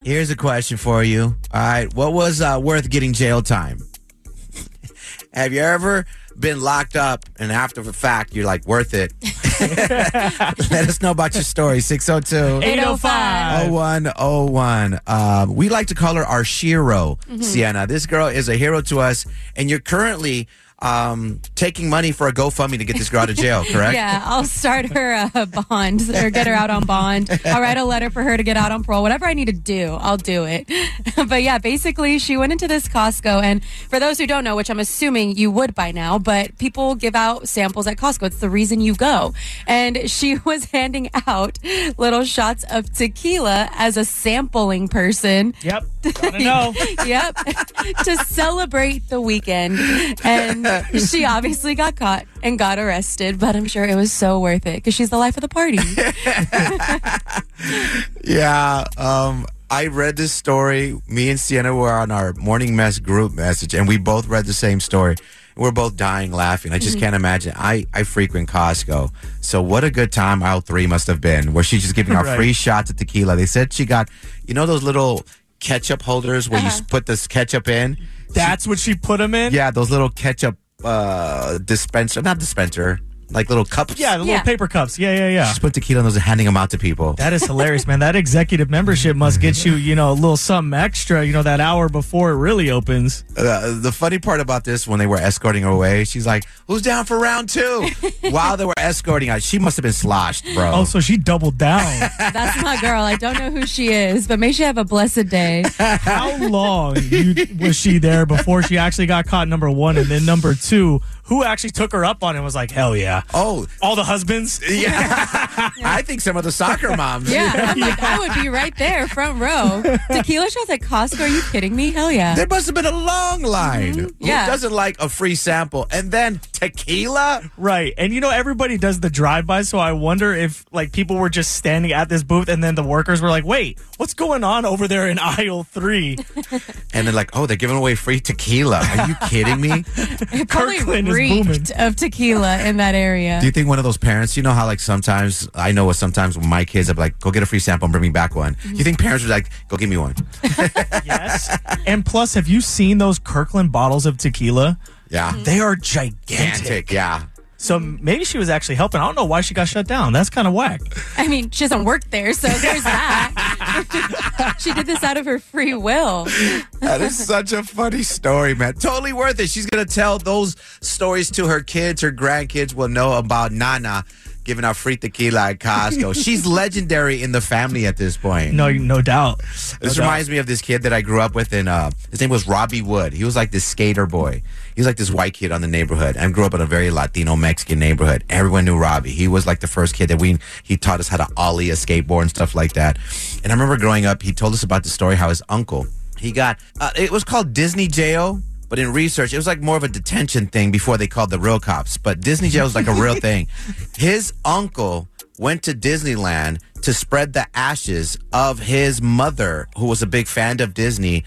Here's a question for you. All right. What was worth getting jail time? Have you ever been locked up and after the fact you're like, worth it? Let us know about your story. 602-805-0101. We like to call her our Shiro, Sienna. This girl is a hero to us, and you're currently taking money for a GoFundMe to get this girl out of jail, correct? Yeah, I'll start her bond or get her out on bond. I'll write a letter for her to get out on parole. Whatever I need to do, I'll do it. But yeah, basically she went into this Costco, and for those who don't know, which I'm assuming you would by now, but people give out samples at Costco. It's the reason you go. And she was handing out little shots of tequila as a sampling person. Yep. Gotta know. Yep. To celebrate the weekend. And she obviously got caught and got arrested, but I'm sure it was so worth it because she's the life of the party. Yeah. I read this story. Me and Sienna were on our morning mess group message, and we both read the same story. We're both dying laughing. I just can't imagine. I frequent Costco. So what a good time aisle 3 must have been, where she's just giving out free shots of tequila. They said she got, those little ketchup holders where you put this ketchup in? That's what she put them in? Yeah, those little ketchup not dispenser, like little cups. Yeah, the little paper cups. Yeah. She's putting tequila in those and handing them out to people. That is hilarious, man. That executive membership must get you, a little something extra, that hour before it really opens. The funny part about this, when they were escorting her away, she's like, who's down for round 2? While they were escorting her, she must have been sloshed, bro. Oh, so she doubled down. That's my girl. I don't know who she is, but may she have a blessed day. How long was she there before she actually got caught, number 1? And then number 2, who actually took her up on it and was like, hell yeah. Oh. All the husbands? Yeah. I think some of the soccer moms. Yeah, I'm like, I would be right there, front row. Tequila shots at Costco? Are you kidding me? Hell yeah. There must have been a long line. Yeah. Who doesn't like a free sample? And then tequila? Right. And everybody does the drive-by, so I wonder if people were just standing at this booth and then the workers were like, wait, what's going on over there in aisle 3? And they're like, oh, they're giving away free tequila. Are you kidding me? It probably Kirkland is booming reeked of tequila in that area. Do you think one of those parents, how sometimes, I know sometimes when my kids are like, go get a free sample and bring me back one. Do you think parents are like, go give me one? Yes. And plus, have you seen those Kirkland bottles of tequila? Yeah. They are gigantic. Yeah. So maybe she was actually helping. I don't know why she got shut down. That's kind of whack. I mean, she doesn't work there, so there's that. She did this out of her free will. That is such a funny story, man. Totally worth it. She's going to tell those stories to her kids. Her grandkids will know about Nana giving out free tequila at Costco. She's legendary in the family at this point. No doubt. This reminds me of this kid that I grew up with, and his name was Robbie Wood. He was like this skater boy. He was like this white kid on the neighborhood. I grew up in a very Latino Mexican neighborhood. Everyone knew Robbie. He was like the first kid that he taught us how to ollie a skateboard and stuff like that. And I remember growing up, he told us about the story how his uncle, he got, it was called Disney jail. But in research, it was like more of a detention thing before they called the real cops. But Disney jail was like a real thing. His uncle went to Disneyland to spread the ashes of his mother, who was a big fan of Disney,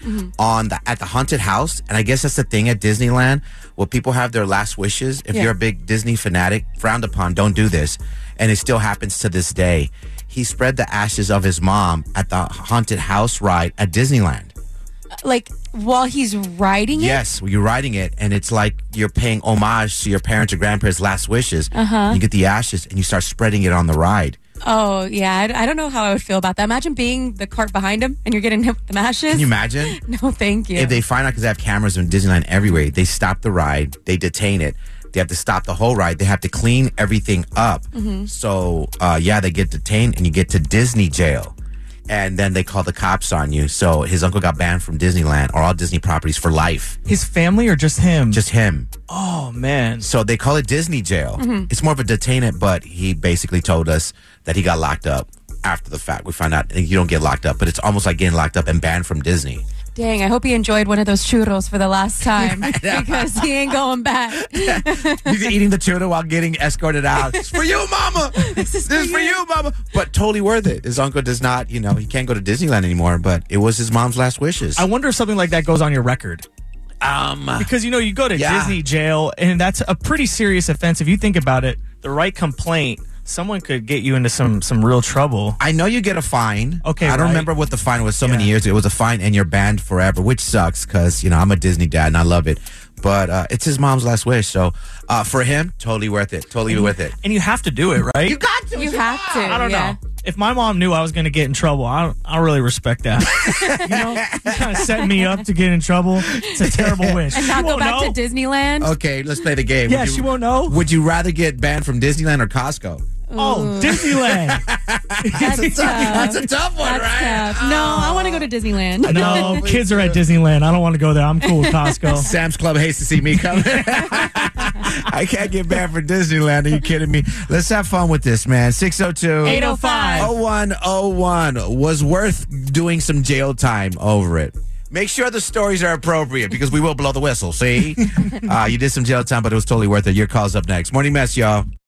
at the haunted house. And I guess that's the thing at Disneyland, where people have their last wishes. If you're a big Disney fanatic, frowned upon, don't do this. And it still happens to this day. He spread the ashes of his mom at the haunted house ride at Disneyland. Like, while he's riding it? Yes, you're riding it, and it's like you're paying homage to your parents or grandparents' last wishes. You get the ashes, and you start spreading it on the ride. Oh, yeah. I don't know how I would feel about that. Imagine being the cart behind him, and you're getting hit with the ashes. Can you imagine? No, thank you. If they find out, because they have cameras in Disneyland everywhere, they stop the ride, they detain it. They have to stop the whole ride. They have to clean everything up. So, they get detained, and you get to Disney jail. And then they call the cops on you. So his uncle got banned from Disneyland or all Disney properties for life. His family or just him? Just him. Oh, man. So they call it Disney jail. It's more of a detainment, but he basically told us that he got locked up after the fact. We found out you don't get locked up, but it's almost like getting locked up and banned from Disney. Dang, I hope he enjoyed one of those churros for the last time because he ain't going back. He's eating the tuna while getting escorted out. It's for you, mama. This is for you, mama. But totally worth it. His uncle does not, he can't go to Disneyland anymore, but it was his mom's last wishes. I wonder if something like that goes on your record. Because, you go to Disney jail, and that's a pretty serious offense. If you think about it, the right complaint, someone could get you into some real trouble. I know you get a fine. Okay, I don't right. remember what the fine was so many Yeah. years ago. It was a fine and you're banned forever, which sucks because, I'm a Disney dad and I love it. But it's his mom's last wish. So for him, totally worth it. Totally worth it. And you have to do it, right? You got to. You have to. I don't yeah. know. If my mom knew I was going to get in trouble, I don't really respect that. You kind of set me up to get in trouble. It's a terrible wish. And She not go won't back know. to Disneyland. Okay, let's play the game. Yeah, she won't know. Would you rather get banned from Disneyland or Costco? Oh, Disneyland. That's That's tough. a tough one, That's right? tough. No, I want to go to Disneyland. No, kids are at Disneyland. I don't want to go there. I'm cool with Costco. Sam's Club hates to see me coming. I can't get banned for Disneyland. Are you kidding me? Let's have fun with this, man. 602 805. 0101 was worth doing some jail time over it. Make sure the stories are appropriate because we will blow the whistle, see? You did some jail time, but it was totally worth it. Your call's up next. Morning mess, y'all.